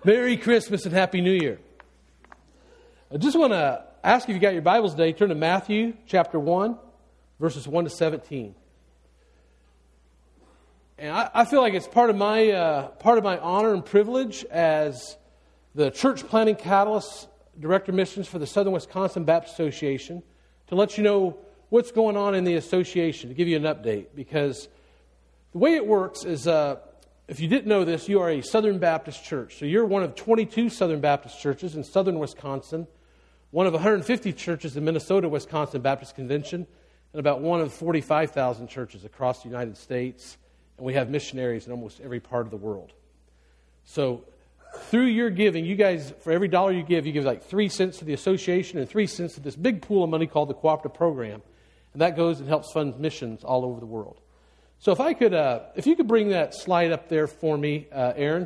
Merry Christmas and Happy New Year. I just want to ask if you got your Bibles today, turn to Matthew chapter 1, verses 1 to 17. And I feel like it's part of my honor and privilege as the Church Planting Catalyst Director of Missions for the Southern Wisconsin Baptist Association to let you know what's going on in the association, to give you an update. Because the way it works is, if you didn't know this, you are a Southern Baptist church. So you're one of 22 Southern Baptist churches in Southern Wisconsin, one of 150 churches in Minnesota Wisconsin Baptist Convention, and about one of 45,000 churches across the United States. And we have missionaries in almost every part of the world. So through your giving, you guys, for every dollar you give like 3 cents to the association and 3 cents to this big pool of money called the Cooperative Program. And that goes and helps fund missions all over the world. So if you could bring that slide up there for me, Aaron,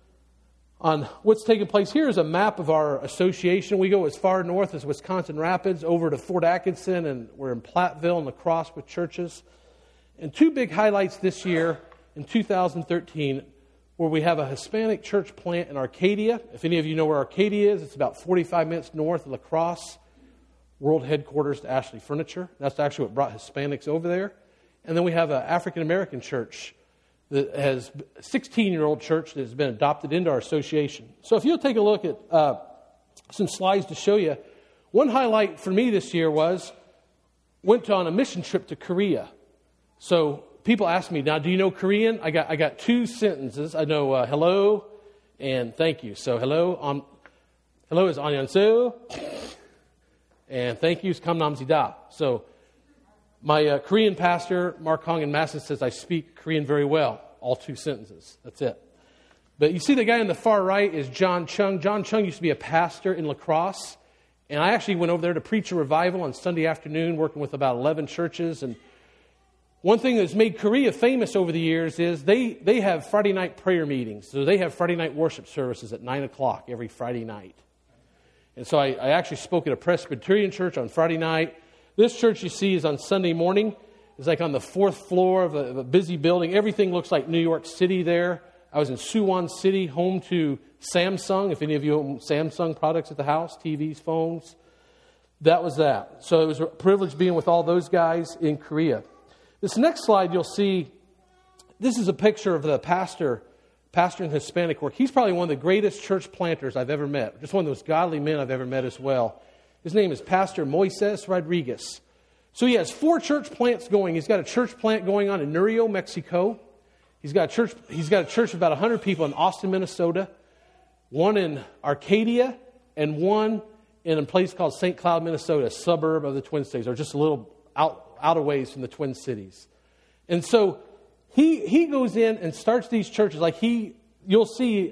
on what's taking place. Here is a map of our association. We go as far north as Wisconsin Rapids, over to Fort Atkinson, and we're in Platteville and La Crosse with churches. And two big highlights this year in 2013, where we have a Hispanic church plant in Arcadia. If any of you know where Arcadia is, it's about 45 minutes north of La Crosse, world headquarters to Ashley Furniture. That's actually what brought Hispanics over there. And then we have an African-American church that has a 16-year-old church that has been adopted into our association. So if you'll take a look at some slides to show you, one highlight for me this year went on a mission trip to Korea. So people ask me, now, do you know Korean? I got 2 sentences. I know hello and thank you. So hello is annyeonghaseyo, and thank you is kamnamsida. So my Korean pastor, Mark Hong in Masson, says I speak Korean very well. All 2 sentences. That's it. But you see the guy on the far right is John Chung. John Chung used to be a pastor in La Crosse. And I actually went over there to preach a revival on Sunday afternoon, working with about 11 churches. And one thing that's made Korea famous over the years is they have Friday night prayer meetings. So they have Friday night worship services at 9 o'clock every Friday night. And so I actually spoke at a Presbyterian church on Friday night. This church you see is on Sunday morning. It's like on the 4th floor of a busy building. Everything looks like New York City there. I was in Suwon City, home to Samsung. If any of you own Samsung products at the house, TVs, phones, that was that. So it was a privilege being with all those guys in Korea. This next slide you'll see, this is a picture of the pastor in Hispanic work. He's probably one of the greatest church planters I've ever met. Just one of those godly men I've ever met as well. His name is Pastor Moises Rodriguez. So he has 4 church plants going. He's got a church plant going on in Nurio, Mexico. He's got a church of about 100 people in Austin, Minnesota. One in Arcadia, and one in a place called St. Cloud, Minnesota, a suburb of the Twin Cities, or just a little out of ways from the Twin Cities. And so he goes in and starts these churches. Like you'll see.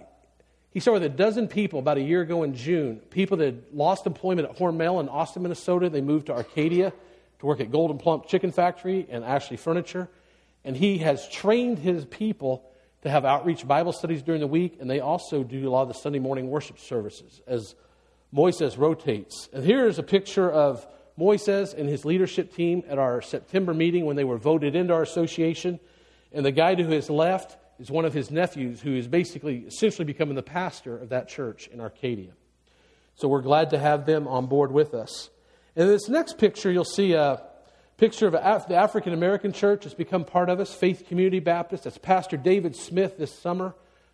He started with 12 people about a year ago in June. People that had lost employment at Hormel in Austin, Minnesota. They moved to Arcadia to work at Golden Plump Chicken Factory and Ashley Furniture. And he has trained his people to have outreach Bible studies during the week. And they also do a lot of the Sunday morning worship services as Moises rotates. And here is a picture of Moises and his leadership team at our September meeting when they were voted into our association. And the guy who has left is one of his nephews who is essentially becoming the pastor of that church in Arcadia. So we're glad to have them on board with us. And in this next picture, you'll see a picture of the African American church that's become part of us, Faith Community Baptist. That's Pastor David Smith this summer,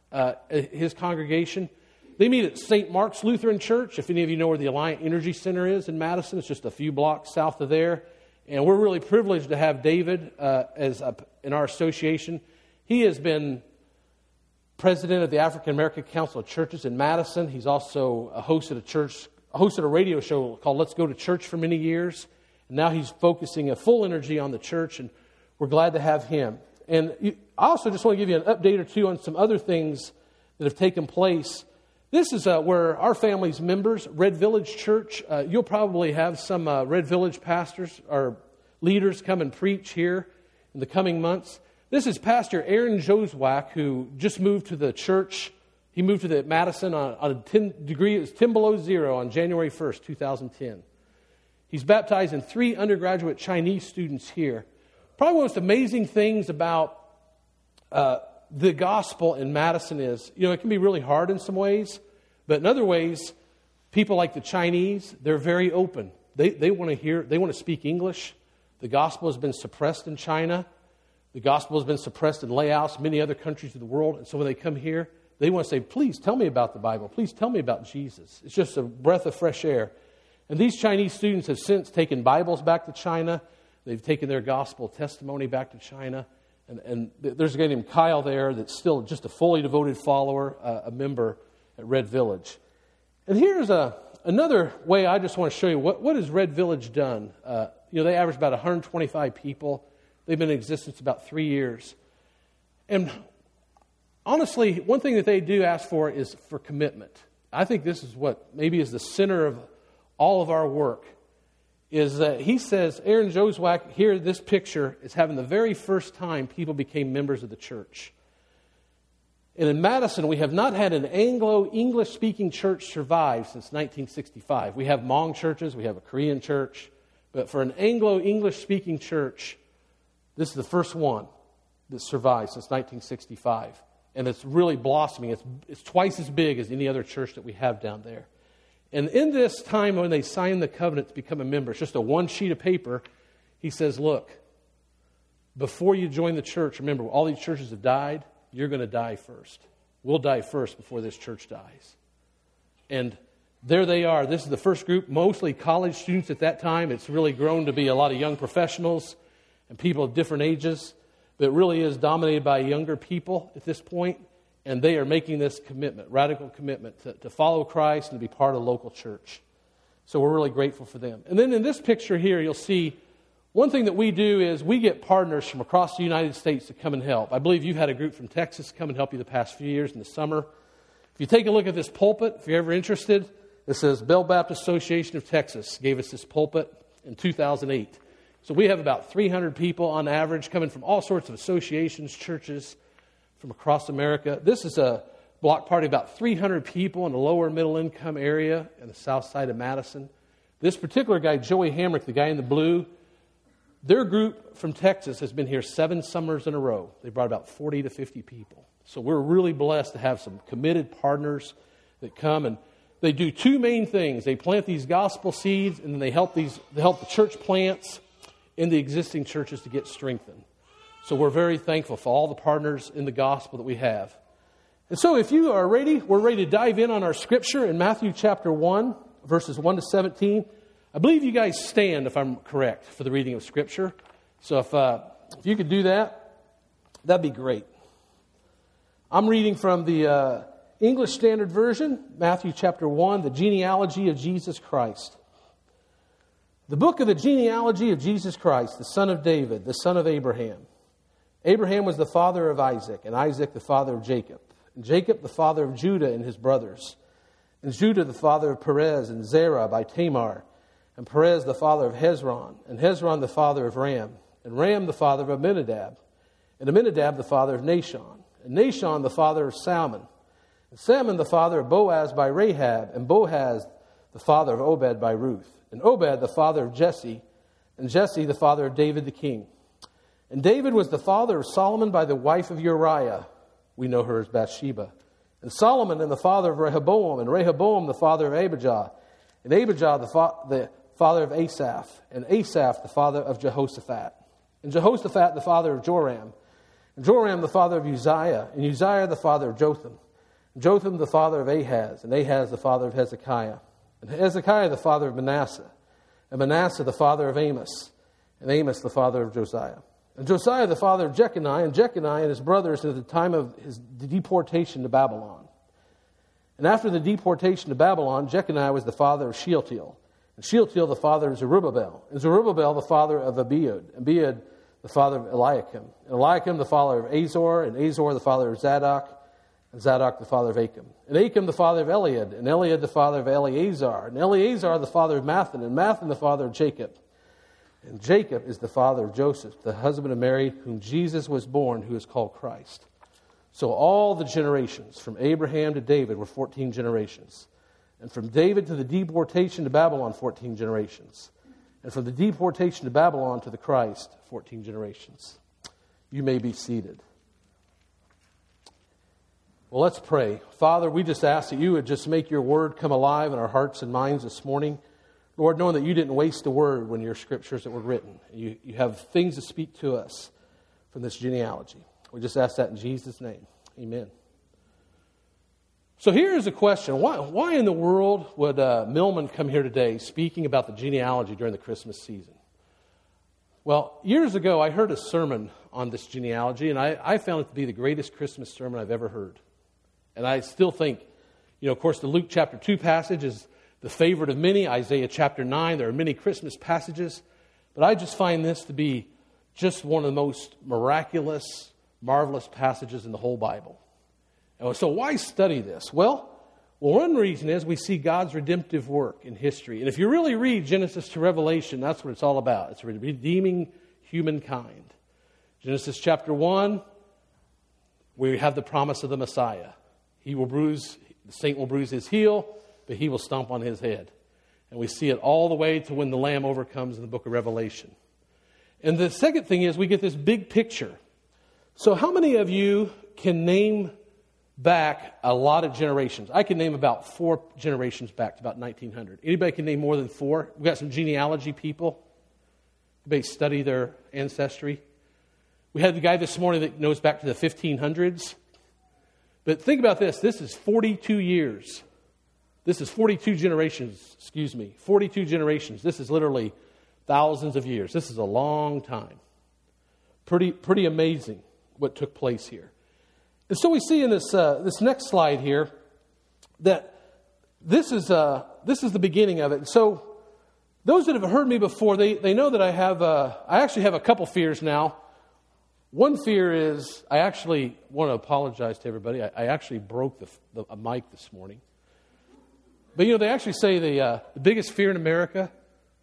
his congregation. They meet at St. Mark's Lutheran Church. If any of you know where the Alliant Energy Center is in Madison, it's just a few blocks south of there. And we're really privileged to have David in our association. He has been president of the African American Council of Churches in Madison. He's also hosted a radio show called Let's Go to Church for many years. And now he's focusing a full energy on the church, and we're glad to have him. And I also just want to give you an update or two on some other things that have taken place. This is where our family's members, Red Village Church. You'll probably have some Red Village pastors or leaders come and preach here in the coming months. This is Pastor Aaron Joswack, who just moved to the church. He moved to the Madison on a 10 degree. It was 10 below zero on January 1st, 2010. He's baptizing 3 undergraduate Chinese students here. Probably one of the most amazing things about the gospel in Madison is, it can be really hard in some ways, but in other ways, people like the Chinese, they're very open. They want to speak English. The gospel has been suppressed in China. The gospel has been suppressed in Laos, many other countries of the world. And so when they come here, they want to say, please tell me about the Bible. Please tell me about Jesus. It's just a breath of fresh air. And these Chinese students have since taken Bibles back to China. They've taken their gospel testimony back to China. And there's a guy named Kyle there that's still just a fully devoted follower, a member at Red Village. And here's another way I just want to show you what has Red Village done. They average about 125 people. They've been in existence about 3 years. And honestly, one thing that they do ask for is for commitment. I think this is what maybe is the center of all of our work, is that he says, Aaron Joswack, here this picture is having the very first time people became members of the church. And in Madison, we have not had an Anglo-English-speaking church survive since 1965. We have Hmong churches, we have a Korean church, but for an Anglo-English-speaking church, this is the first one that survived since 1965. And it's really blossoming. It's twice as big as any other church that we have down there. And in this time when they sign the covenant to become a member, it's just a one sheet of paper. He says, look, before you join the church, remember, all these churches have died. You're going to die first. We'll die first before this church dies. And there they are. This is the first group, mostly college students at that time. It's really grown to be a lot of young professionals and people of different ages. But it really is dominated by younger people at this point. And they are making this commitment, radical commitment, to follow Christ and to be part of the local church. So we're really grateful for them. And then in this picture here, you'll see one thing that we do is we get partners from across the United States to come and help. I believe you've had a group from Texas come and help you the past few years in the summer. If you take a look at this pulpit, if you're ever interested, it says Bell Baptist Association of Texas gave us this pulpit in 2008. So we have about 300 people on average coming from all sorts of associations, churches, from across America. This is a block party of about 300 people in the lower middle income area in the south side of Madison. This particular guy, Joey Hamrick, the guy in the blue, their group from Texas has been here 7 summers in a row. They brought about 40 to 50 people. So we're really blessed to have some committed partners that come, and they do 2 main things. They plant these gospel seeds, and then they help the church plants in the existing churches to get strengthened. So we're very thankful for all the partners in the gospel that we have. And so if you are ready, we're ready to dive in on our scripture in Matthew chapter 1, verses 1 to 17. I believe you guys stand, if I'm correct, for the reading of scripture. So if you could do that, that'd be great. I'm reading from the English Standard Version, Matthew chapter 1, the genealogy of Jesus Christ. The book of the genealogy of Jesus Christ, the son of David, the son of Abraham. Abraham was the father of Isaac, and Isaac the father of Jacob, and Jacob the father of Judah and his brothers, and Judah the father of Perez and Zerah by Tamar, and Perez the father of Hezron, and Hezron the father of Ram, and Ram the father of Amminadab, and Amminadab the father of Nahshon, and Nahshon the father of Salmon, and Salmon the father of Boaz by Rahab, and Boaz the father of Obed by Ruth, and Obed the father of Jesse, and Jesse the father of David the king. And David was the father of Solomon by the wife of Uriah. We know her as Bathsheba. And Solomon and the father of Rehoboam, and Rehoboam the father of Abijah, and Abijah the father of Asaph, and Asaph the father of Jehoshaphat, and Jehoshaphat the father of Joram, and Joram the father of Uzziah, and Uzziah the father of Jotham, and Jotham the father of Ahaz, and Ahaz the father of Hezekiah, and Hezekiah the father of Manasseh, and Manasseh the father of Amos, and Amos the father of Josiah. And Josiah the father of Jeconiah, and Jeconiah and his brothers at the time of his deportation to Babylon. And after the deportation to Babylon, Jeconiah was the father of Shealtiel, and Shealtiel the father of Zerubbabel, and Zerubbabel the father of Abiud, and Abiud the father of Eliakim, and Eliakim the father of Azor, and Azor the father of Zadok, and Zadok the father of Achim, and Achim the father of Eliad, and Eliad the father of Eleazar, and Eleazar the father of Mathan, and Mathan the father of Jacob. And Jacob is the father of Joseph, the husband of Mary, whom Jesus was born, who is called Christ. So all the generations, from Abraham to David, were 14 generations. And from David to the deportation to Babylon, 14 generations. And from the deportation to Babylon to the Christ, 14 generations. You may be seated. Well, let's pray. Father, we just ask that you would just make your word come alive in our hearts and minds this morning. Lord, knowing that you didn't waste a word when your scriptures that were written. You have things to speak to us from this genealogy. We just ask that in Jesus' name. Amen. So here's a question. Why in the world would Millman come here today speaking about the genealogy during the Christmas season? Well, years ago, I heard a sermon on this genealogy, and I found it to be the greatest Christmas sermon I've ever heard. And I still think, of course, the Luke chapter 2 passage is the favorite of many. Isaiah chapter 9, there are many Christmas passages. But I just find this to be just one of the most miraculous, marvelous passages in the whole Bible. And so why study this? Well, one reason is we see God's redemptive work in history. And if you really read Genesis to Revelation, that's what it's all about. It's redeeming humankind. Genesis chapter 1, we have the promise of the Messiah. The saint will bruise his heel, but he will stomp on his head. And we see it all the way to when the Lamb overcomes in the book of Revelation. And the second thing is we get this big picture. So how many of you can name back a lot of generations? I can name about 4 generations back to about 1900. Anybody can name more than 4? We've got some genealogy people. Anybody study their ancestry? We had the guy this morning that knows back to the 1500s. But think about this. This is 42 years. This is 42 generations, 42 generations. This is literally thousands of years. This is a long time. Pretty amazing what took place here. And so we see in this next slide here that this is the beginning of it. And so those that have heard me before, they know that I actually have a couple fears now. One fear is, I actually want to apologize to everybody. I actually broke a mic this morning. But they actually say the biggest fear in America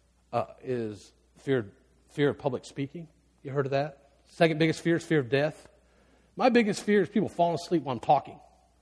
is fear of public speaking. You heard of that? Second biggest fear is fear of death. My biggest fear is people falling asleep while I'm talking.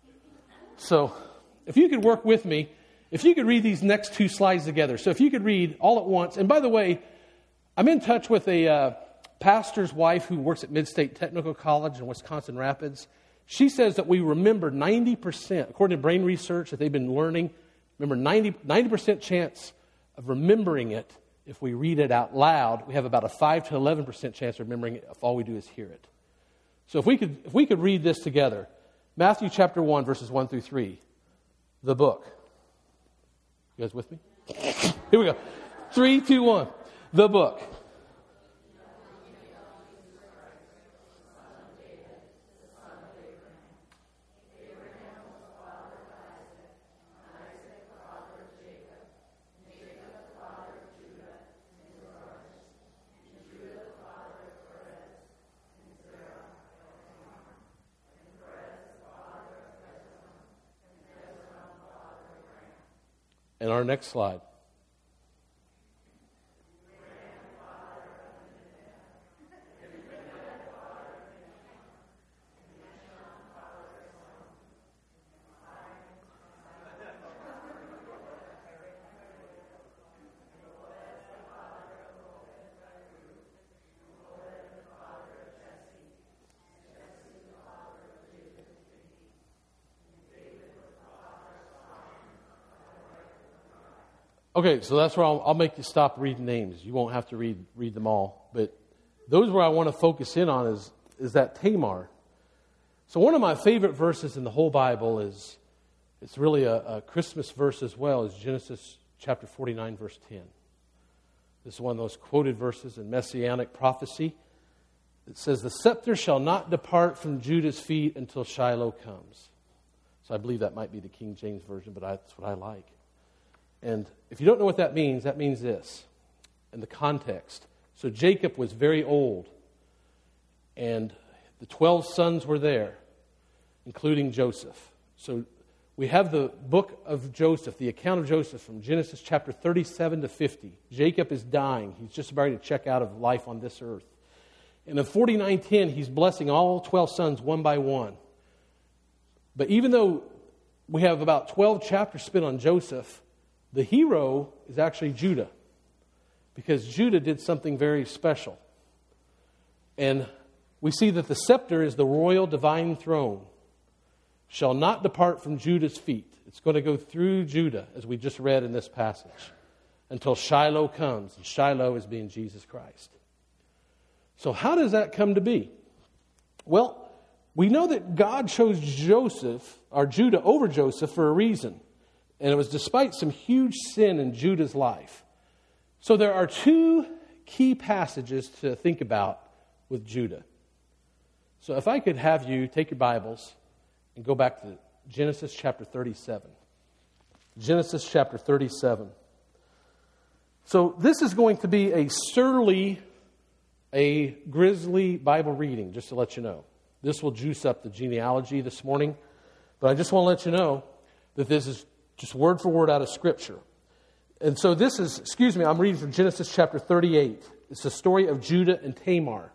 So if you could work with me, if you could read these next 2 slides together. So if you could read all at once. And by the way, I'm in touch with a pastor's wife who works at Mid-State Technical College in Wisconsin Rapids. She says that we remember 90%, according to brain research that they've been learning, remember 90% chance of remembering it if we read it out loud. We have about a 5 to 11% chance of remembering it if all we do is hear it. So if we could read this together. Matthew chapter 1, verses 1 through 3. The book. You guys with me? Here we go. 3, 2, 1. The book. And our next slide. Okay, so that's where I'll make you stop reading names. You won't have to read them all. But those where I want to focus in on is that Tamar. So one of my favorite verses in the whole Bible is, it's really a Christmas verse as well, is Genesis chapter 49, verse 10. This is one of those quoted verses in Messianic prophecy. It says, "The scepter shall not depart from Judah's feet until Shiloh comes." So I believe that might be the King James Version, but that's what I like. And if you don't know what that means this, in the context. So Jacob was very old, and the 12 sons were there, including Joseph. So we have the book of Joseph, the account of Joseph from Genesis chapter 37 to 50. Jacob is dying. He's just about to check out of life on this earth. And in 49:10, he's blessing all 12 sons one by one. But even though we have about 12 chapters spent on Joseph, the hero is actually Judah, because Judah did something very special. And we see that the scepter is the royal divine throne. shall not depart from Judah's feet. It's going to go through Judah, as we just read in this passage, until Shiloh comes. And Shiloh is being Jesus Christ. So how does that come to be? Well, we know that God chose Judah over Joseph for a reason. And it was despite some huge sin in Judah's life. So there are two key passages to think about with Judah. So if I could have you take your Bibles and go back to Genesis chapter 37. Genesis chapter 37. So this is going to be a grisly Bible reading, just to let you know. This will juice up the genealogy this morning. But I just want to let you know that this is just word for word out of Scripture. And so this is, I'm reading from Genesis chapter 38. It's the story of Judah and Tamar.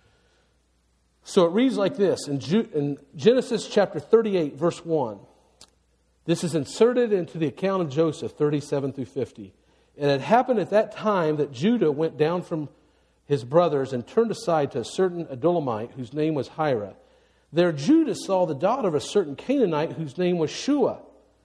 So it reads like this, in Genesis chapter 38, verse 1. This is inserted into the account of Joseph, 37 through 50. And it happened at that time that Judah went down from his brothers and turned aside to a certain Adullamite whose name was Hira. There Judah saw the daughter of a certain Canaanite whose name was Shua.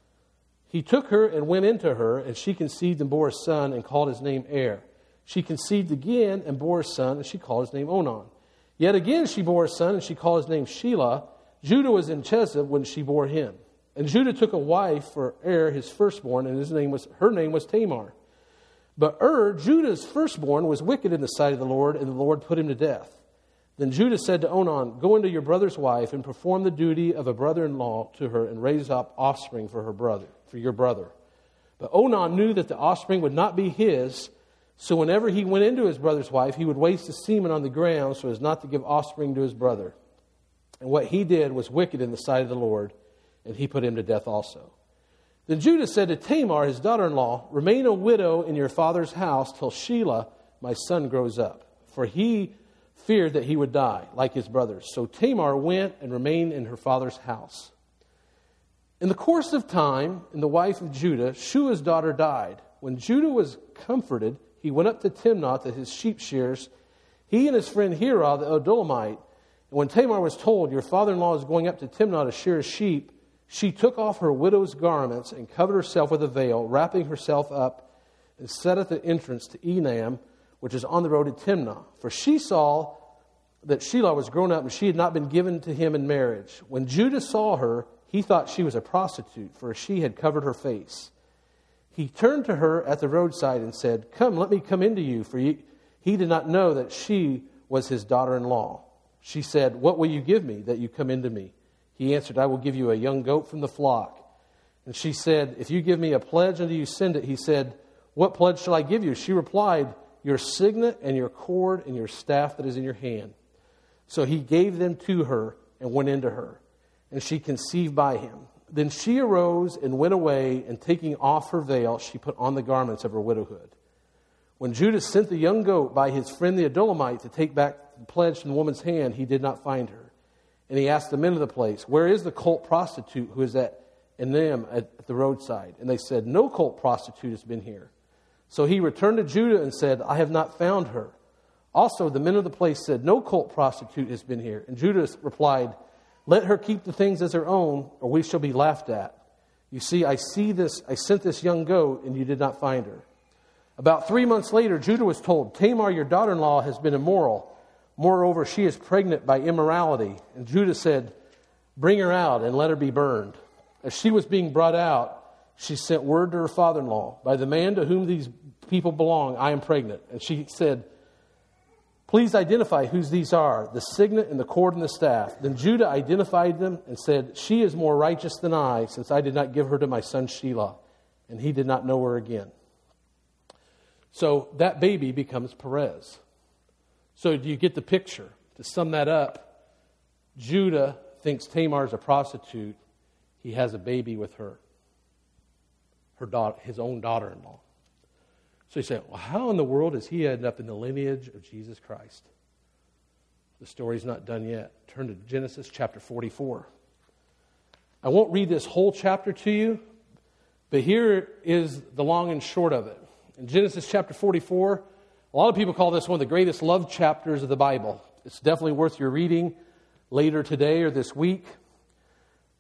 He took her and went into her, and she conceived and bore a son and called his name Er. She conceived again and bore a son, and she called his name Onan. Yet again she bore a son, and she called his name Shelah. Judah was in Chezib when she bore him. And Judah took a wife for Er, his firstborn, and her name was Tamar. But Judah's firstborn, was wicked in the sight of the Lord, and the Lord put him to death. Then Judah said to Onan, go into your brother's wife and perform the duty of a brother-in-law to her and raise up offspring for your brother. But Onan knew that the offspring would not be his, so whenever he went into his brother's wife, he would waste the semen on the ground so as not to give offspring to his brother. And what he did was wicked in the sight of the Lord, and he put him to death also. Then Judah said to Tamar, his daughter-in-law, remain a widow in your father's house till Shelah, my son, grows up. For he feared that he would die, like his brothers. So Tamar went and remained in her father's house. In the course of time, and the wife of Judah, Shua's daughter, died. When Judah was comforted, he went up to Timnath at his sheep shears, he and his friend Hira, the Adullamite. And when Tamar was told, your father-in-law is going up to Timnath to shear his sheep, she took off her widow's garments and covered herself with a veil, wrapping herself up, and sat at the entrance to Enam, which is on the road to Timnah. For she saw that Shelah was grown up, and she had not been given to him in marriage. When Judah saw her, he thought she was a prostitute, for she had covered her face. He turned to her at the roadside and said, come, let me come into you, for he did not know that she was his daughter-in-law. She said, what will you give me that you come into me? He answered, I will give you a young goat from the flock. And she said, if you give me a pledge until you send it. He said, what pledge shall I give you? She replied, your signet and your cord and your staff that is in your hand. So he gave them to her and went into her. And she conceived by him. Then she arose and went away, and taking off her veil, she put on the garments of her widowhood. When Judah sent the young goat by his friend the Adullamite to take back the pledge from the woman's hand, he did not find her. And he asked the men of the place, where is the cult prostitute who is at Enem at the roadside? And they said, no cult prostitute has been here. So he returned to Judah and said, I have not found her. Also the men of the place said, no cult prostitute has been here. And Judah replied, let her keep the things as her own, or we shall be laughed at. You see, I sent this young goat, and you did not find her. About 3 months later, Judah was told, Tamar, your daughter-in-law, has been immoral. Moreover, she is pregnant by immorality. And Judah said, bring her out and let her be burned. As she was being brought out, she sent word to her father-in-law, by the man to whom these people belong, I am pregnant. And she said, please identify whose these are, the signet and the cord and the staff. Then Judah identified them and said, she is more righteous than I, since I did not give her to my son Shelah. And he did not know her again. So that baby becomes Perez. So do you get the picture? To sum that up, Judah thinks Tamar is a prostitute. He has a baby with her daughter, his own daughter-in-law. So you say, well, how in the world does he end up in the lineage of Jesus Christ? The story's not done yet. Turn to Genesis chapter 44. I won't read this whole chapter to you, but here is the long and short of it. In Genesis chapter 44, a lot of people call this one of the greatest love chapters of the Bible. It's definitely worth your reading later today or this week.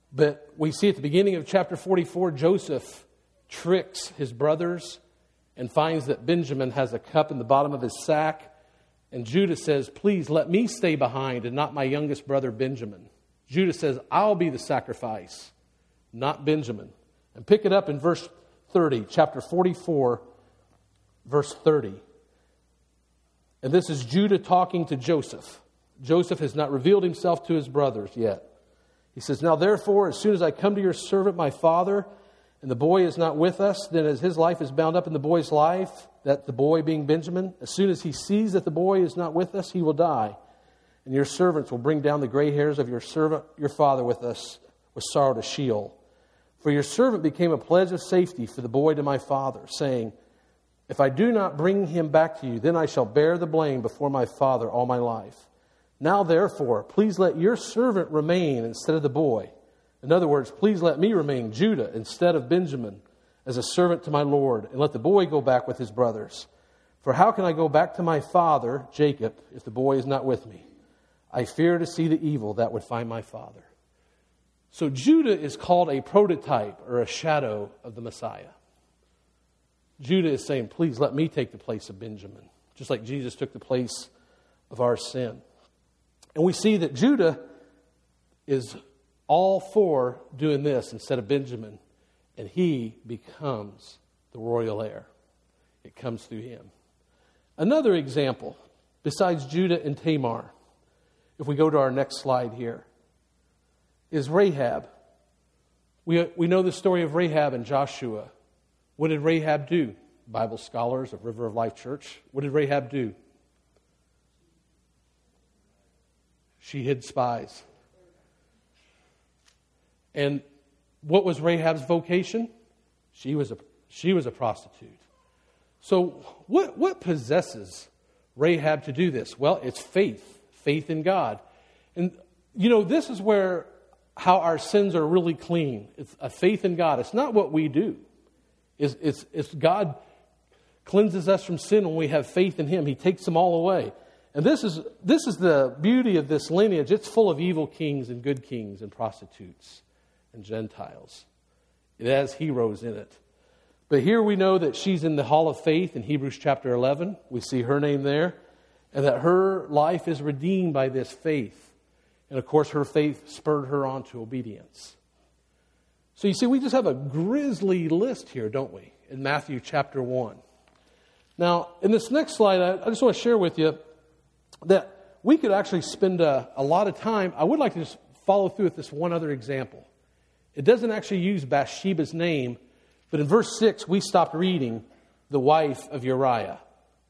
But we see at the beginning of chapter 44, Joseph tricks his brothers and finds that Benjamin has a cup in the bottom of his sack. And Judah says, please let me stay behind and not my youngest brother Benjamin. Judah says, I'll be the sacrifice, not Benjamin. And pick it up in verse 30, chapter 44, verse 30. And this is Judah talking to Joseph. Joseph has not revealed himself to his brothers yet. He says, now therefore, as soon as I come to your servant, my father, and the boy is not with us, then as his life is bound up in the boy's life, that the boy being Benjamin, as soon as he sees that the boy is not with us, he will die. And your servants will bring down the gray hairs of your servant, your father, with us, with sorrow to Sheol. For your servant became a pledge of safety for the boy to my father, saying, if I do not bring him back to you, then I shall bear the blame before my father all my life. Now therefore, please let your servant remain instead of the boy. In other words, please let me remain, Judah, instead of Benjamin, as a servant to my Lord, and let the boy go back with his brothers. For how can I go back to my father, Jacob, if the boy is not with me? I fear to see the evil that would find my father. So Judah is called a prototype or a shadow of the Messiah. Judah is saying, please let me take the place of Benjamin, just like Jesus took the place of our sin. And we see that Judah is all for doing this instead of Benjamin, and he becomes the royal heir. It comes through him. Another example, besides Judah and Tamar, if we go to our next slide here, is Rahab. We know the story of Rahab and Joshua. What did Rahab do? Bible scholars of River of Life Church, what did Rahab do? She hid spies. And what was Rahab's vocation? She was a prostitute. So what possesses Rahab to do this? Well, it's faith in God. And this is how our sins are really clean. It's a faith in God. It's not what we do. It's God cleanses us from sin when we have faith in Him. He takes them all away. And this is the beauty of this lineage. It's full of evil kings and good kings and prostitutes and Gentiles. It has heroes in it. But here we know that she's in the hall of faith in Hebrews chapter 11. We see her name there. And that her life is redeemed by this faith. And of course her faith spurred her on to obedience. So you see, we just have a grisly list here, don't we? In Matthew chapter 1. Now, in this next slide, I just want to share with you that we could actually spend a lot of time. I would like to just follow through with this one other example. It doesn't actually use Bathsheba's name, but in verse 6, we stopped reading the wife of Uriah.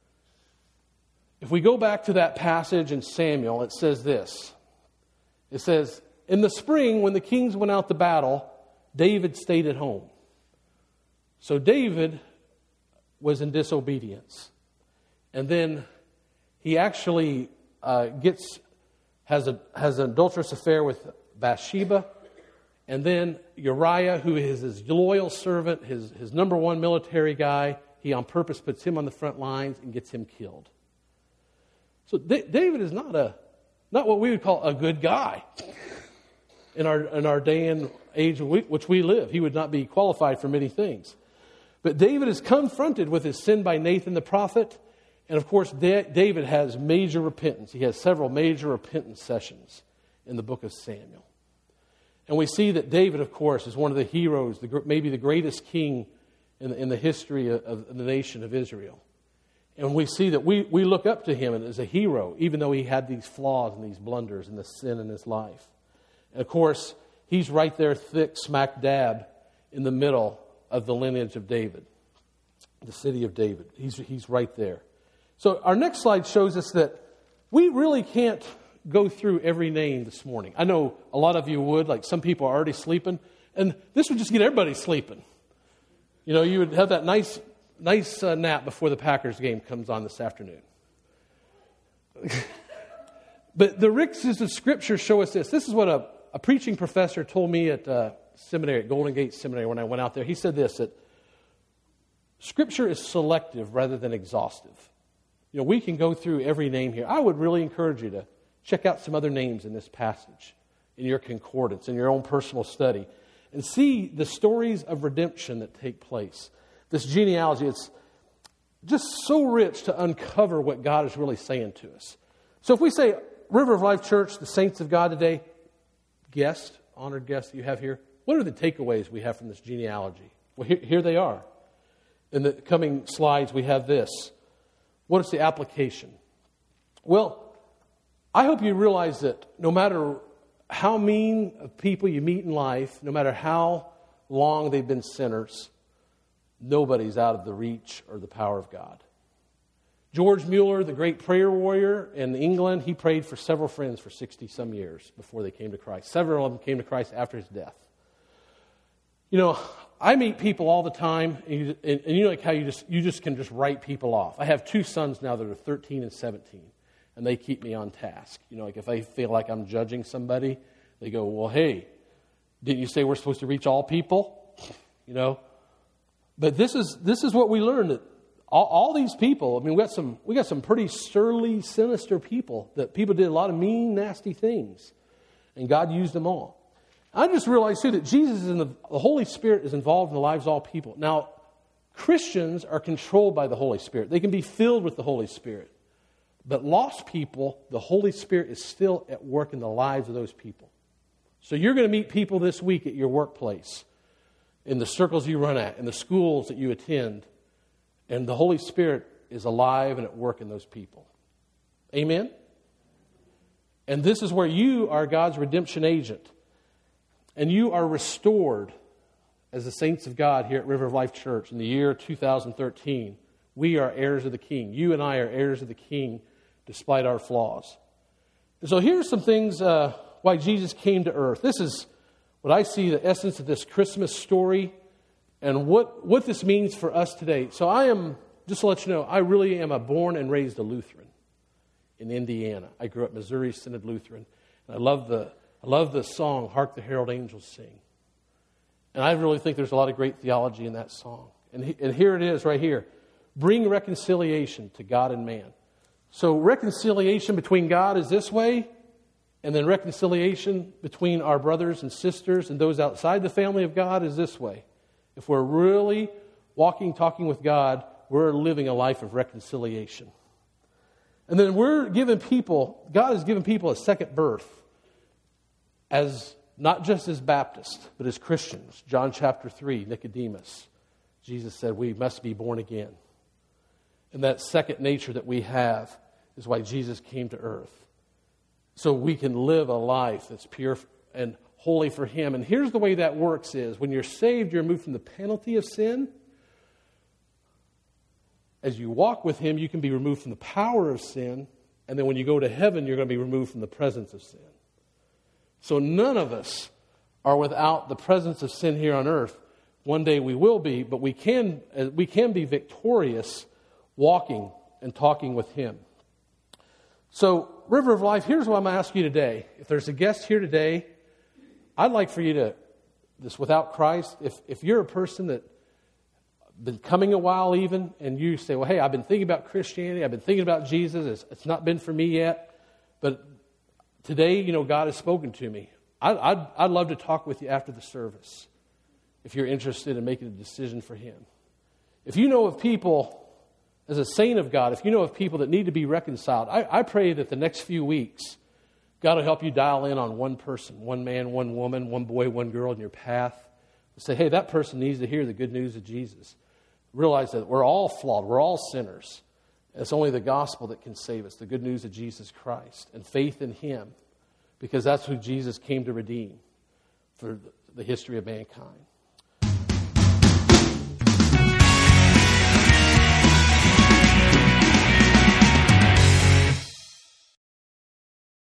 If we go back to that passage in Samuel, it says this. It says, in the spring, when the kings went out to battle, David stayed at home. So David was in disobedience. And then he actually has an adulterous affair with Bathsheba. And then Uriah, who is his loyal servant, his number one military guy, he on purpose puts him on the front lines and gets him killed. So David is not what we would call a good guy in our day and age which we live. He would not be qualified for many things. But David is confronted with his sin by Nathan the prophet. And of course, David has major repentance. He has several major repentance sessions in the book of Samuel. And we see that David, of course, is one of the heroes, maybe the greatest king in the history of the nation of Israel. And we see that we look up to him as a hero, even though he had these flaws and these blunders and the sin in his life. And of course, he's right there thick, smack dab in the middle of the lineage of David, the city of David. He's right there. So our next slide shows us that we really can't go through every name this morning. I know a lot of you would, like some people are already sleeping, and this would just get everybody sleeping. You would have that nice nap before the Packers game comes on this afternoon. But the riches of Scripture show us this. This is what a preaching professor told me at seminary, at Golden Gate Seminary, when I went out there. He said this, that Scripture is selective rather than exhaustive. We can go through every name here. I would really encourage you to check out some other names in this passage. in your concordance, in your own personal study, and see the stories of redemption that take place. This genealogy, it's just so rich to uncover what God is really saying to us. So if we say, River of Life Church, the saints of God today, honored guests that you have here, what are the takeaways we have from this genealogy? Well, here they are. In the coming slides, we have this. What is the application? Well, I hope you realize that no matter how mean of people you meet in life, no matter how long they've been sinners, nobody's out of the reach or the power of God. George Mueller, the great prayer warrior in England, he prayed for several friends for 60-some years before they came to Christ. Several of them came to Christ after his death. You know, I meet people all the time, and you know like how you just can just write people off. I have 2 sons now that are 13 and 17, and they keep me on task. You know, like if I feel like I'm judging somebody, they go, well, hey, didn't you say we're supposed to reach all people? You know? But this is what we learned, that all these people, I mean, we got some pretty surly, sinister people, that people did a lot of mean, nasty things, and God used them all. I just realized, too, that Jesus and the Holy Spirit is involved in the lives of all people. Now, Christians are controlled by the Holy Spirit. They can be filled with the Holy Spirit. But lost people, the Holy Spirit is still at work in the lives of those people. So you're going to meet people this week at your workplace, in the circles you run at, in the schools that you attend, and the Holy Spirit is alive and at work in those people. Amen? And this is where you are God's redemption agent. And you are restored as the saints of God here at River of Life Church in the year 2013. We are heirs of the King. You and I are heirs of the King despite our flaws. And so here's some things why Jesus came to earth. This is what I see the essence of this Christmas story and what this means for us today. So I am, just to let you know, I really am a born and raised a Lutheran in Indiana. I grew up Missouri Synod Lutheran. And I love the song, Hark the Herald Angels Sing. And I really think there's a lot of great theology in that song. And here it is right here. Bring reconciliation to God and man. So reconciliation between God is this way, and then reconciliation between our brothers and sisters and those outside the family of God is this way. If we're really talking with God, we're living a life of reconciliation. And then God has given people a second birth, as not just as Baptists, but as Christians. John chapter 3, Nicodemus. Jesus said we must be born again. And that second nature that we have is why Jesus came to earth. So we can live a life that's pure and holy for Him. And here's the way that works is, when you're saved, you're removed from the penalty of sin. As you walk with Him, you can be removed from the power of sin. And then when you go to heaven, you're going to be removed from the presence of sin. So none of us are without the presence of sin here on earth. One day we will be, but we can be victorious walking and talking with Him. So, River of Life, here's what I'm going to ask you today. If there's a guest here today, I'd like for you to, this without Christ, if you're a person that been coming a while even, and you say, well, hey, I've been thinking about Christianity, I've been thinking about Jesus, it's not been for me yet, but today, God has spoken to me. I'd love to talk with you after the service if you're interested in making a decision for Him. If you know of people, as a saint of God, if you know of people that need to be reconciled, I pray that the next few weeks, God will help you dial in on one person, one man, one woman, one boy, one girl in your path. Say, hey, that person needs to hear the good news of Jesus. Realize that we're all flawed. We're all sinners. It's only the gospel that can save us, the good news of Jesus Christ, and faith in Him, because that's who Jesus came to redeem for the history of mankind.